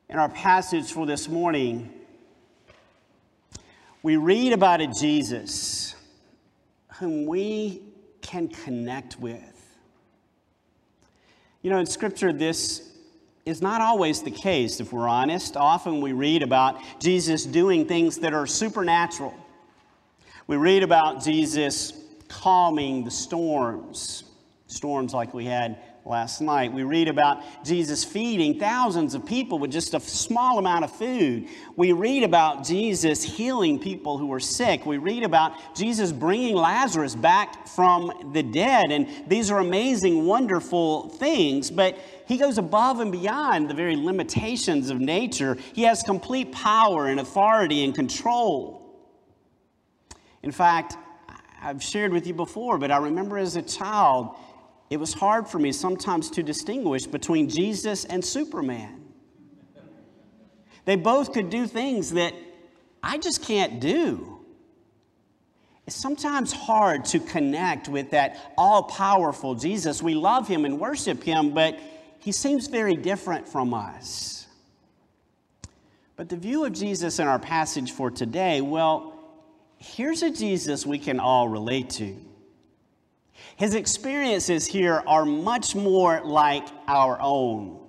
In our passage for this morning, we read about a Jesus whom we can connect with. You know, in Scripture, this is not always the case, if we're honest. Often we read about Jesus doing things that are supernatural. We read about Jesus calming the storms like we had last night. We read about Jesus feeding thousands of people with just a small amount of food. We read about Jesus healing people who are sick. We read about Jesus bringing Lazarus back from the dead. And these are amazing, wonderful things. But he goes above and beyond the very limitations of nature. He has complete power and authority and control. In fact, I've shared with you before, but I remember as a child, it was hard for me sometimes to distinguish between Jesus and Superman. They both could do things that I just can't do. It's sometimes hard to connect with that all-powerful Jesus. We love him and worship him, but he seems very different from us. But the view of Jesus in our passage for today, well, here's a Jesus we can all relate to. His experiences here are much more like our own.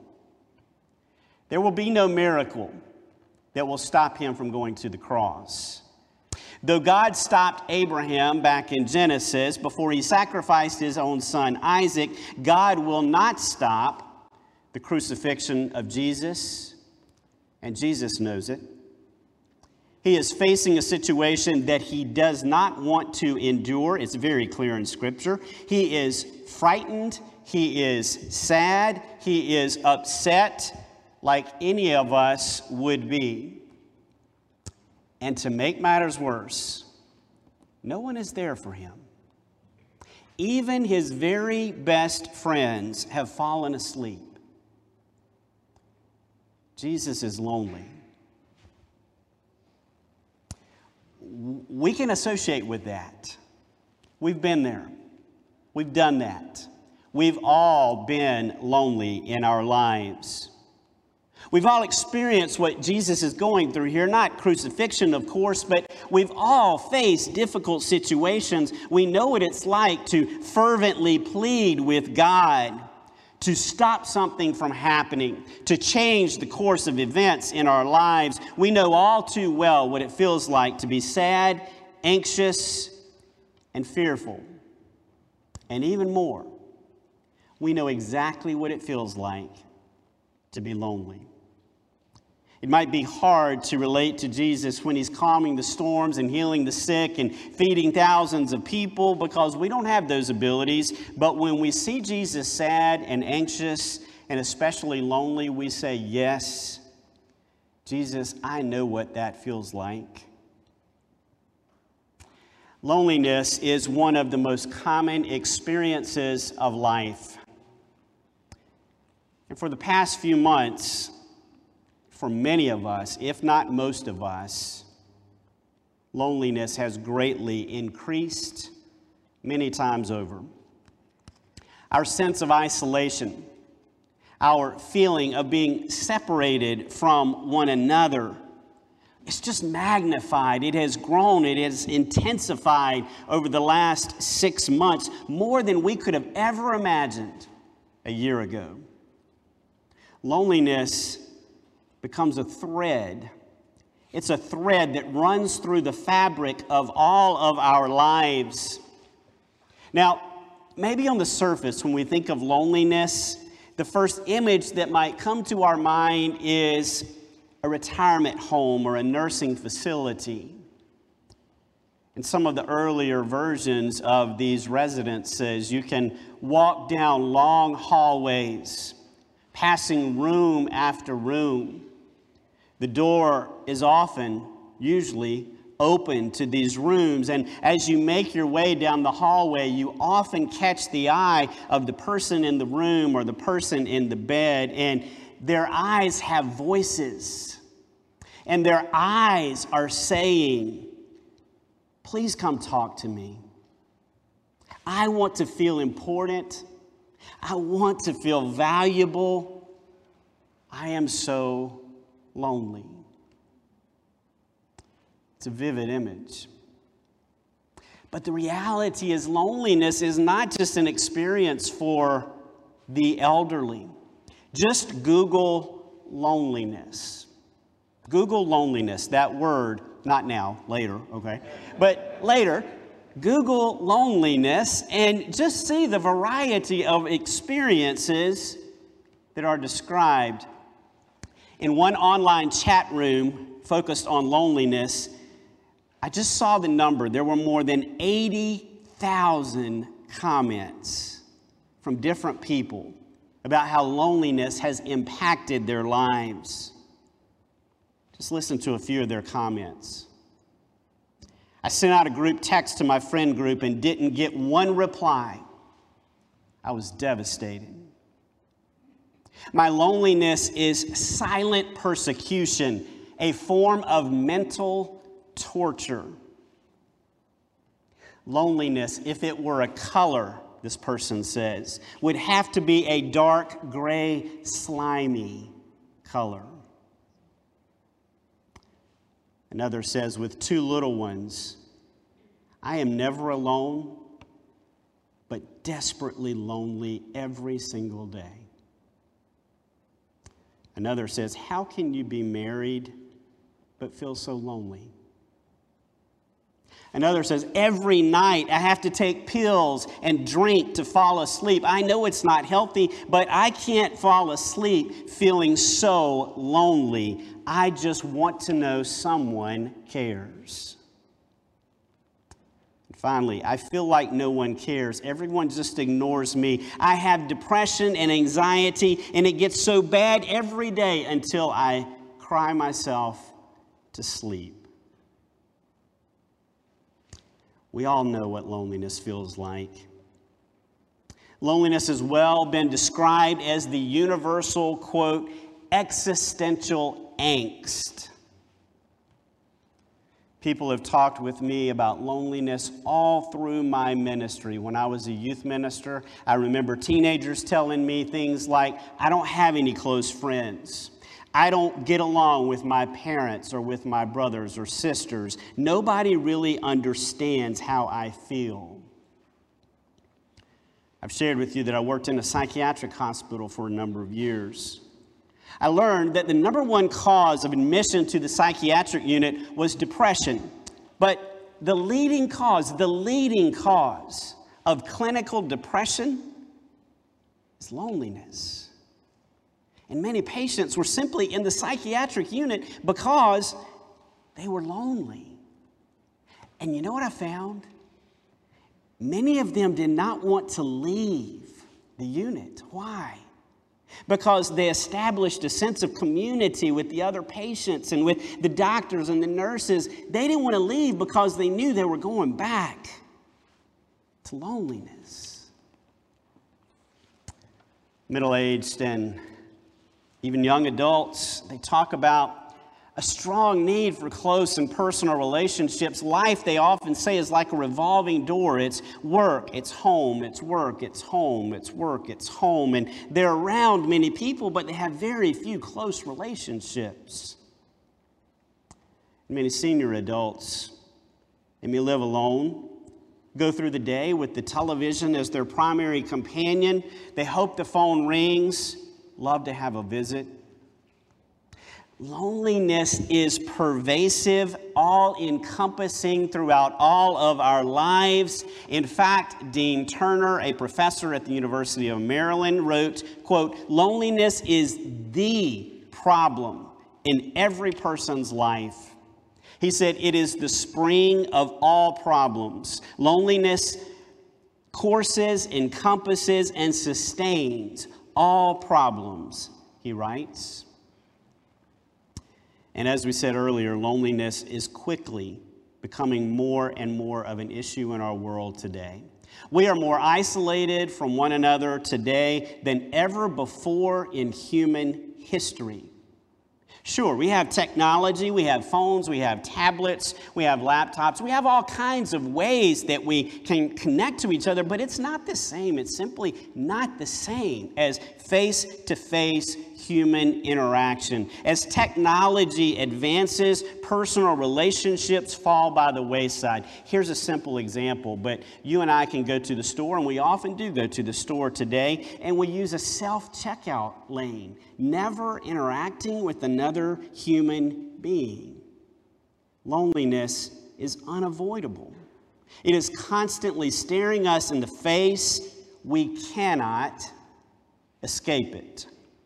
There will be no miracle that will stop him from going to the cross. Though God stopped Abraham back in Genesis before he sacrificed his own son Isaac, God will not stop the crucifixion of Jesus, and Jesus knows it. He is facing a situation that he does not want to endure. It's very clear in Scripture. He is frightened. He is sad. He is upset, like any of us would be. And to make matters worse, no one is there for him. Even his very best friends have fallen asleep. Jesus is lonely. We can associate with that. We've been there. We've done that. We've all been lonely in our lives. We've all experienced what Jesus is going through here. Not crucifixion, of course, but we've all faced difficult situations. We know what it's like to fervently plead with God to stop something from happening, to change the course of events in our lives. We know all too well what it feels like to be sad, anxious, and fearful. And even more, we know exactly what it feels like to be lonely. It might be hard to relate to Jesus when he's calming the storms and healing the sick and feeding thousands of people because we don't have those abilities. But when we see Jesus sad and anxious and especially lonely, we say, yes, Jesus, I know what that feels like. Loneliness is one of the most common experiences of life. And for the past few months, for many of us, if not most of us, loneliness has greatly increased many times over. Our sense of isolation, our feeling of being separated from one another, it's just magnified. It has grown. It has intensified over the last 6 months, more than we could have ever imagined a year ago. Loneliness becomes a thread. It's a thread that runs through the fabric of all of our lives. Now, maybe on the surface, when we think of loneliness, the first image that might come to our mind is a retirement home or a nursing facility. In some of the earlier versions of these residences, you can walk down long hallways, passing room after room. The door is usually open to these rooms, and as you make your way down the hallway, you often catch the eye of the person in the room or the person in the bed, and their eyes have voices, and their eyes are saying, please come talk to me. I want to feel important. I want to feel valuable. I am so lonely. It's a vivid image. But the reality is loneliness is not just an experience for the elderly. Just Google loneliness. Google loneliness, that word, not now, later, okay? But later, Google loneliness and just see the variety of experiences that are described. In one online chat room focused on loneliness, I just saw the number. There were more than 80,000 comments from different people about how loneliness has impacted their lives. Just listen to a few of their comments. I sent out a group text to my friend group and didn't get one reply. I was devastated. My loneliness is silent persecution, a form of mental torture. Loneliness, if it were a color, this person says, would have to be a dark gray, slimy color. Another says, with two little ones, I am never alone, but desperately lonely every single day. Another says, how can you be married but feel so lonely? Another says, every night I have to take pills and drink to fall asleep. I know it's not healthy, but I can't fall asleep feeling so lonely. I just want to know someone cares. And finally, I feel like no one cares. Everyone just ignores me. I have depression and anxiety, and it gets so bad every day until I cry myself to sleep. We all know what loneliness feels like. Loneliness has well been described as the universal, quote, existential angst. People have talked with me about loneliness all through my ministry. When I was a youth minister, I remember teenagers telling me things like, I don't have any close friends. I don't get along with my parents or with my brothers or sisters. Nobody really understands how I feel. I've shared with you that I worked in a psychiatric hospital for a number of years. I learned that the number one cause of admission to the psychiatric unit was depression. But the leading cause of clinical depression is loneliness. And many patients were simply in the psychiatric unit because they were lonely. And you know what I found? Many of them did not want to leave the unit. Why? Because they established a sense of community with the other patients and with the doctors and the nurses. They didn't want to leave because they knew they were going back to loneliness. Middle-aged and even young adults, they talk about a strong need for close and personal relationships. Life, they often say, is like a revolving door. It's work, it's home, it's work, it's home, it's work, it's home. And they're around many people, but they have very few close relationships. Many senior adults, they may live alone, go through the day with the television as their primary companion. They hope the phone rings, love to have a visit. Loneliness is pervasive, all-encompassing throughout all of our lives. In fact, Dean Turner, a professor at the University of Maryland, wrote, quote, loneliness is the problem in every person's life. He said, it is the spring of all problems. Loneliness courses, encompasses, and sustains all problems, he writes. And as we said earlier, loneliness is quickly becoming more and more of an issue in our world today. We are more isolated from one another today than ever before in human history. Sure, we have technology, we have phones, we have tablets, we have laptops, we have all kinds of ways that we can connect to each other, but it's not the same. It's simply not the same as face-to-face human interaction. As technology advances, personal relationships fall by the wayside. Here's a simple example, but you and I can go to the store, and we often do go to the store today, and we use a self-checkout lane, never interacting with another human being. Loneliness is unavoidable. It is constantly staring us in the face. We cannot escape it.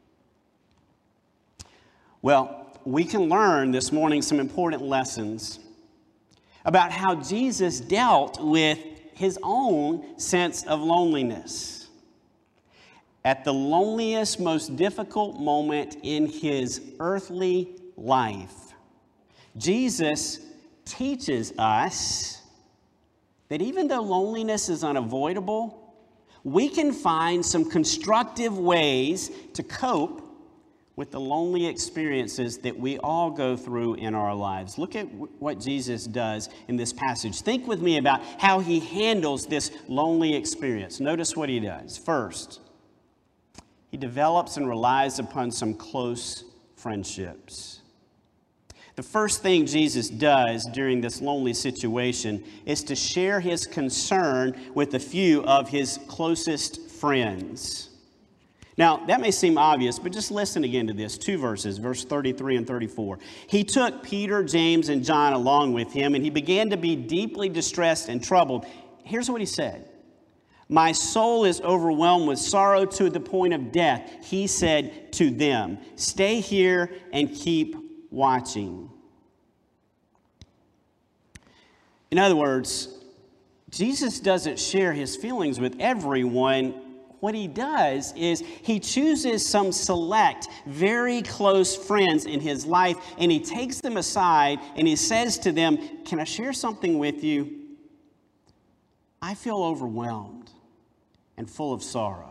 Well, we can learn this morning some important lessons about how Jesus dealt with his own sense of loneliness. At the loneliest, most difficult moment in his earthly life, Jesus teaches us that even though loneliness is unavoidable, we can find some constructive ways to cope with the lonely experiences that we all go through in our lives. Look at what Jesus does in this passage. Think with me about how he handles this lonely experience. Notice what he does. First, he develops and relies upon some close friendships. The first thing Jesus does during this lonely situation is to share his concern with a few of his closest friends. Now, that may seem obvious, but just listen again to this. 2 verses, verse 33 and 34. He took Peter, James, and John along with him, and he began to be deeply distressed and troubled. Here's what he said. My soul is overwhelmed with sorrow to the point of death. He said to them, stay here and keep watching. In other words, Jesus doesn't share his feelings with everyone. What he does is he chooses some select, very close friends in his life, and he takes them aside and he says to them, can I share something with you? I feel overwhelmed and full of sorrow.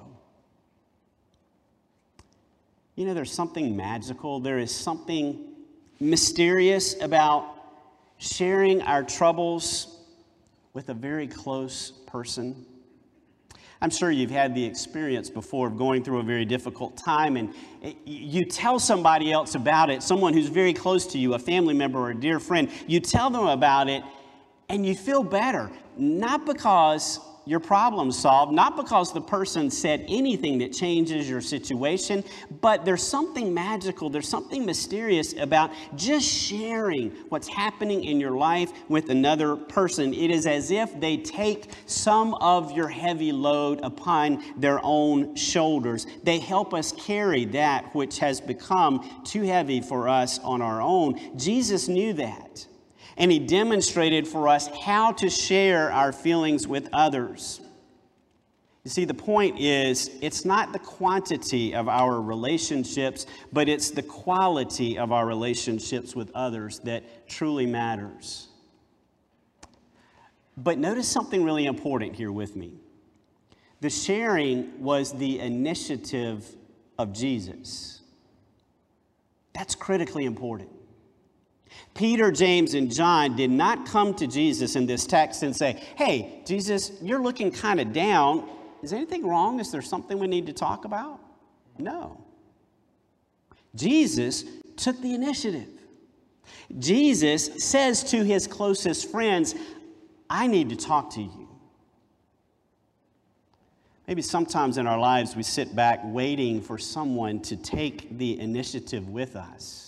You know, there's something magical. There is something mysterious about sharing our troubles with a very close person. I'm sure you've had the experience before of going through a very difficult time, and you tell somebody else about it, someone who's very close to you, a family member or a dear friend. You tell them about it, and you feel better, not because your problem's solved, not because the person said anything that changes your situation, but there's something magical, there's something mysterious about just sharing what's happening in your life with another person. It is as if they take some of your heavy load upon their own shoulders. They help us carry that which has become too heavy for us on our own. Jesus knew that. And he demonstrated for us how to share our feelings with others. You see, the point is, it's not the quantity of our relationships, but it's the quality of our relationships with others that truly matters. But notice something really important here with me. The sharing was the initiative of Jesus. That's critically important. Peter, James, and John did not come to Jesus in this text and say, hey, Jesus, you're looking kind of down. Is anything wrong? Is there something we need to talk about? No. Jesus took the initiative. Jesus says to his closest friends, I need to talk to you. Maybe sometimes in our lives we sit back waiting for someone to take the initiative with us.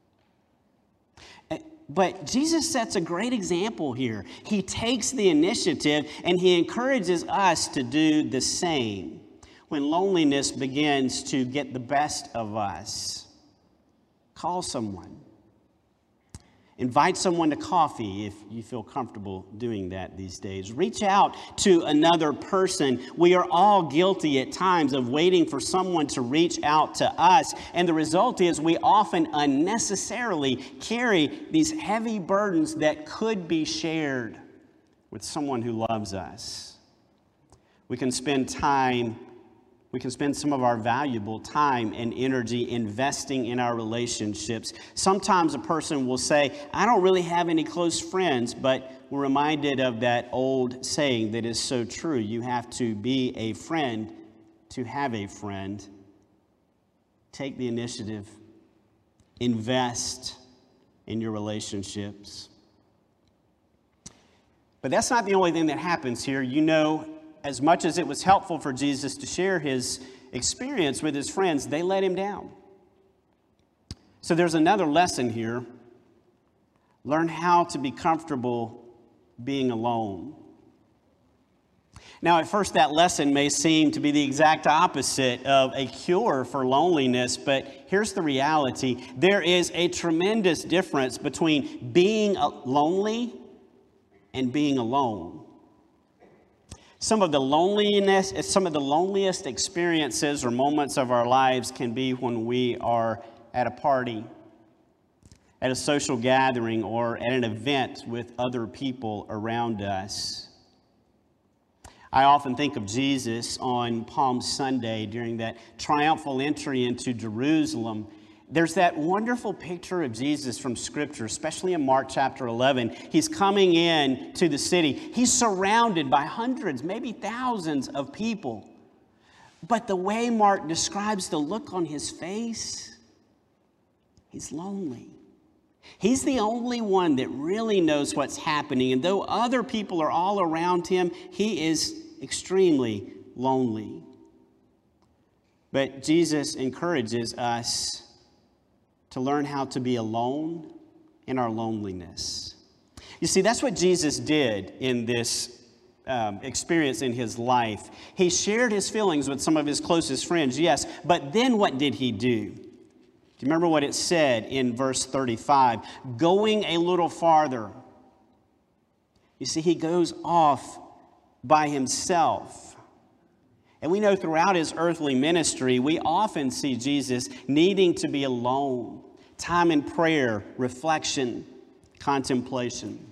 But Jesus sets a great example here. He takes the initiative and he encourages us to do the same. When loneliness begins to get the best of us, call someone. Invite someone to coffee if you feel comfortable doing that these days. Reach out to another person. We are all guilty at times of waiting for someone to reach out to us. And the result is we often unnecessarily carry these heavy burdens that could be shared with someone who loves us. We can spend some of our valuable time and energy investing in our relationships. Sometimes a person will say, I don't really have any close friends, but we're reminded of that old saying that is so true. You have to be a friend to have a friend. Take the initiative. Invest in your relationships. But that's not the only thing that happens here. You know, as much as it was helpful for Jesus to share his experience with his friends, they let him down. So there's another lesson here. Learn how to be comfortable being alone. Now, at first, that lesson may seem to be the exact opposite of a cure for loneliness, but here's the reality. There is a tremendous difference between being lonely and being alone. Some of the loneliest experiences or moments of our lives can be when we are at a party, at a social gathering, or at an event with other people around us. I often think of Jesus on Palm Sunday during that triumphal entry into Jerusalem. There's that wonderful picture of Jesus from Scripture, especially in Mark chapter 11. He's coming in to the city. He's surrounded by hundreds, maybe thousands of people. But the way Mark describes the look on his face, he's lonely. He's the only one that really knows what's happening. And though other people are all around him, he is extremely lonely. But Jesus encourages us to learn how to be alone in our loneliness. You see, that's what Jesus did in this experience in his life. He shared his feelings with some of his closest friends, yes, but then what did he do? Do you remember what it said in verse 35? Going a little farther. You see, he goes off by himself. And we know throughout his earthly ministry, we often see Jesus needing to be alone. Time in prayer, reflection, contemplation.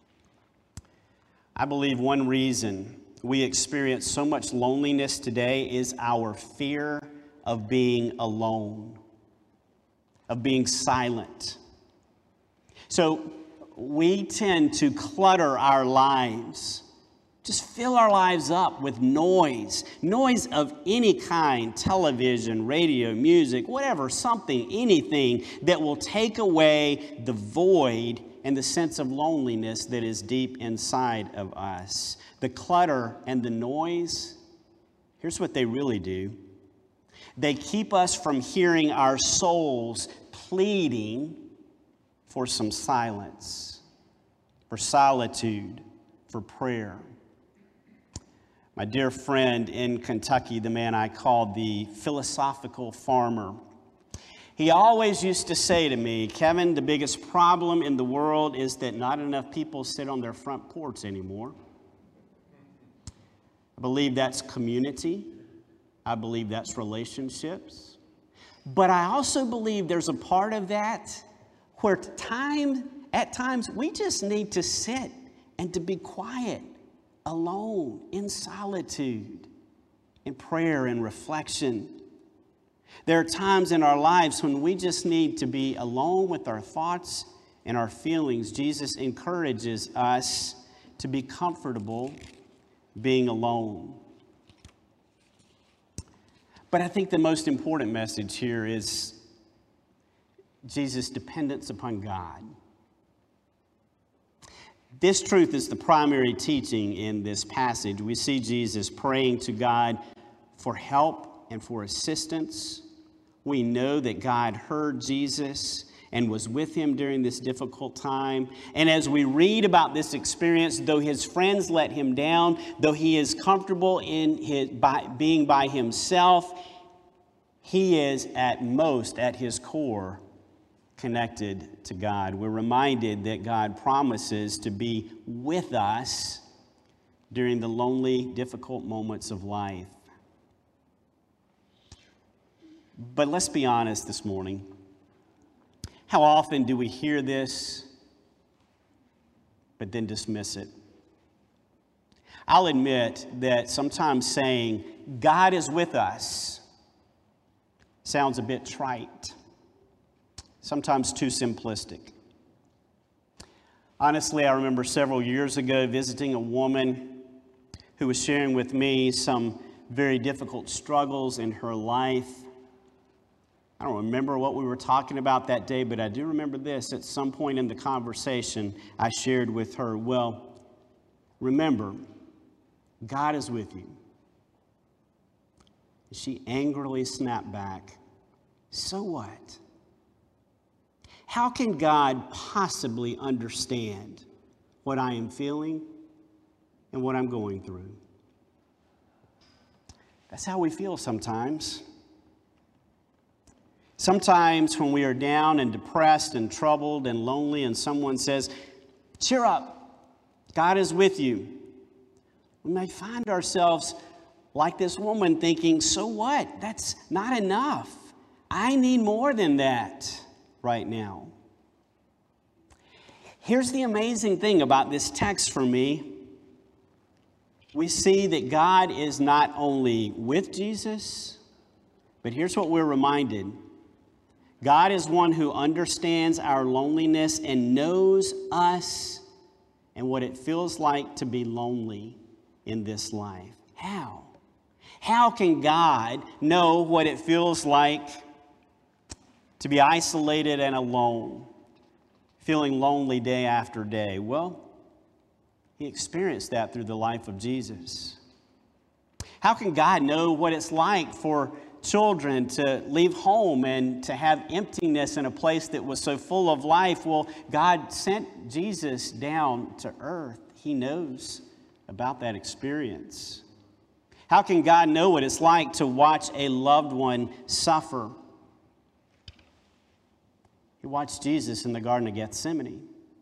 I believe one reason we experience so much loneliness today is our fear of being alone, of being silent. So we tend to clutter our lives, just fill our lives up with noise of any kind, television, radio, music, whatever, something, anything that will take away the void and the sense of loneliness that is deep inside of us. The clutter and the noise, here's what they really do. They keep us from hearing our souls pleading for some silence, for solitude, for prayer. My dear friend in Kentucky, the man I called the philosophical farmer, he always used to say to me, Kevin, the biggest problem in the world is that not enough people sit on their front porch anymore. I believe that's community. I believe that's relationships. But I also believe there's a part of that where at times we just need to sit and to be quiet, alone, in solitude, in prayer and reflection. There are times in our lives when we just need to be alone with our thoughts and our feelings. Jesus encourages us to be comfortable being alone. But I think the most important message here is Jesus' dependence upon God. This truth is the primary teaching in this passage. We see Jesus praying to God for help and for assistance. We know that God heard Jesus and was with him during this difficult time. And as we read about this experience, though his friends let him down, though he is comfortable in being by himself, he is at his core, connected to God. We're reminded that God promises to be with us during the lonely, difficult moments of life. But let's be honest this morning. How often do we hear this, but then dismiss it? I'll admit that sometimes saying, God is with us, sounds a bit trite, sometimes too simplistic. Honestly, I remember several years ago visiting a woman who was sharing with me some very difficult struggles in her life. I don't remember what we were talking about that day, but I do remember this. At some point in the conversation, I shared with her, well, remember, God is with you. She angrily snapped back, so what? How can God possibly understand what I am feeling and what I'm going through? That's how we feel sometimes. Sometimes when we are down and depressed and troubled and lonely and someone says, cheer up, God is with you, we may find ourselves like this woman thinking, so what? That's not enough. I need more than that right now. Here's the amazing thing about this text for me. We see that God is not only with Jesus, but here's what we're reminded. God is one who understands our loneliness and knows us and what it feels like to be lonely in this life. How? How can God know what it feels like to be isolated and alone, feeling lonely day after day? Well, He experienced that through the life of Jesus. How can God know what it's like for children to leave home and to have emptiness in a place that was so full of life? Well, God sent Jesus down to earth. He knows about that experience. How can God know what it's like to watch a loved one suffer? He watched Jesus in the Garden of Gethsemane.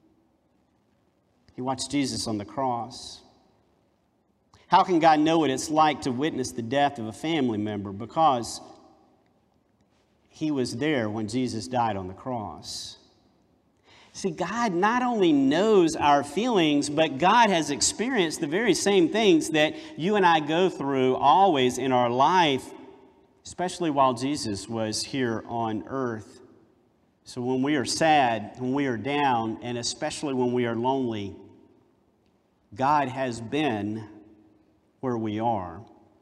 He watched Jesus on the cross. How can God know what it's like to witness the death of a family member? Because He was there when Jesus died on the cross. See, God not only knows our feelings, but God has experienced the very same things that you and I go through always in our life, especially while Jesus was here on earth. So when we are sad, when we are down, and especially when we are lonely, God has been where we are.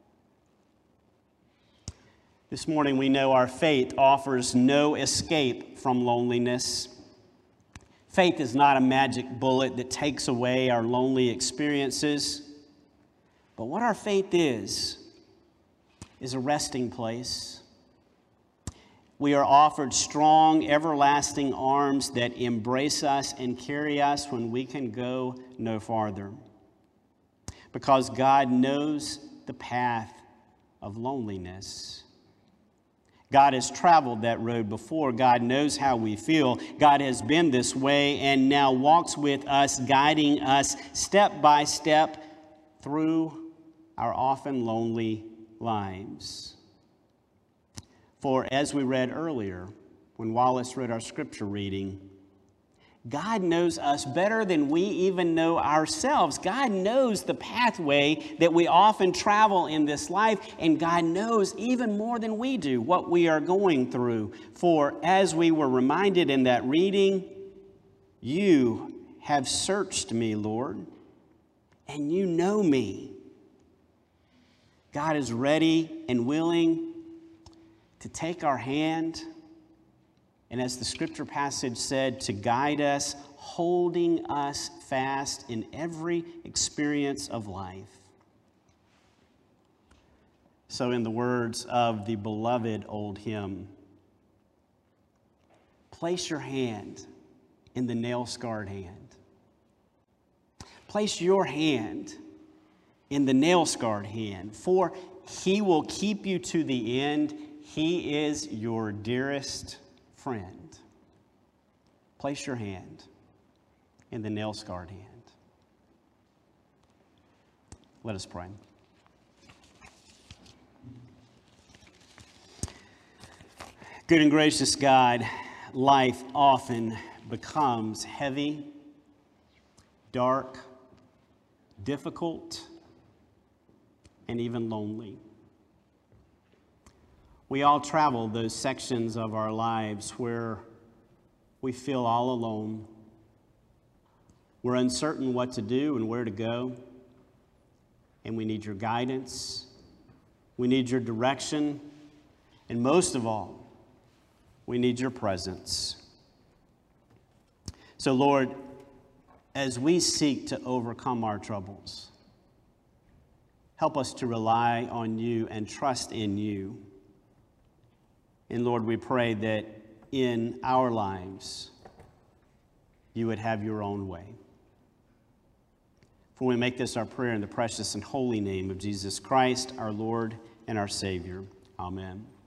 This morning we know our faith offers no escape from loneliness. Faith is not a magic bullet that takes away our lonely experiences. But what our faith is a resting place. We are offered strong, everlasting arms that embrace us and carry us when we can go no farther. Because God knows the path of loneliness. God has traveled that road before. God knows how we feel. God has been this way and now walks with us, guiding us step by step through our often lonely lives. For as we read earlier, when Wallace read our scripture reading, God knows us better than we even know ourselves. God knows the pathway that we often travel in this life, and God knows even more than we do what we are going through. For as we were reminded in that reading, you have searched me, Lord, and you know me. God is ready and willing to take our hand, and as the scripture passage said, to guide us, holding us fast in every experience of life. So in the words of the beloved old hymn, place your hand in the nail-scarred hand. Place your hand in the nail-scarred hand, for He will keep you to the end. He is your dearest friend. Place your hand in the nail-scarred hand. Let us pray. Good and gracious God, life often becomes heavy, dark, difficult, and even lonely. We all travel those sections of our lives where we feel all alone. We're uncertain what to do and where to go. And we need your guidance. We need your direction. And most of all, We need your presence. So, Lord, as we seek to overcome our troubles, help us to rely on you and trust in you. And Lord, we pray that in our lives, you would have your own way. For we make this our prayer in the precious and holy name of Jesus Christ, our Lord and our Savior. Amen.